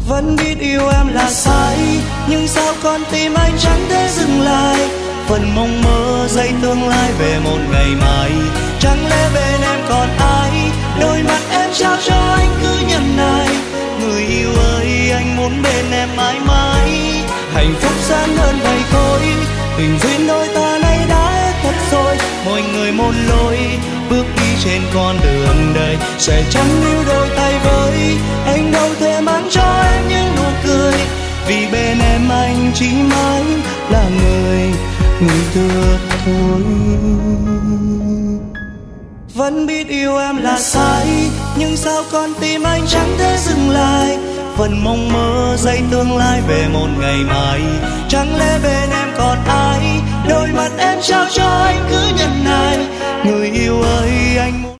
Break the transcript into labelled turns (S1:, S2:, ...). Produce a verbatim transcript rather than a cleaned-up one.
S1: Vẫn biết yêu em là sai, nhưng sao con tim anh chẳng thể dừng lại. Phần mong mơ dây tương lai về một ngày mai, chẳng lẽ bên em còn ai? Đôi mắt em trao cho anh cứ nhẫn nại. Người yêu ơi, anh muốn bên em mãi mãi. Hạnh phúc gian hơn vậy thôi, tình duyên đôi ta nay đã hết thật rồi. Mỗi người một lối, bước đi trên con đường đời, sẽ chẳng níu đôi tay với. Anh đâu thể mang cho em những nụ cười, vì bên em anh chỉ mãi là người người thừa thôi. Vẫn biết yêu em là sai, nhưng sao con tim anh chẳng thể dừng lại. Phần mong mơ dây tương lai về một ngày mai, chẳng lẽ bên em còn ai? Đôi mắt em trao cho anh cứ nhẫn nại. Người yêu ơi, anh muốn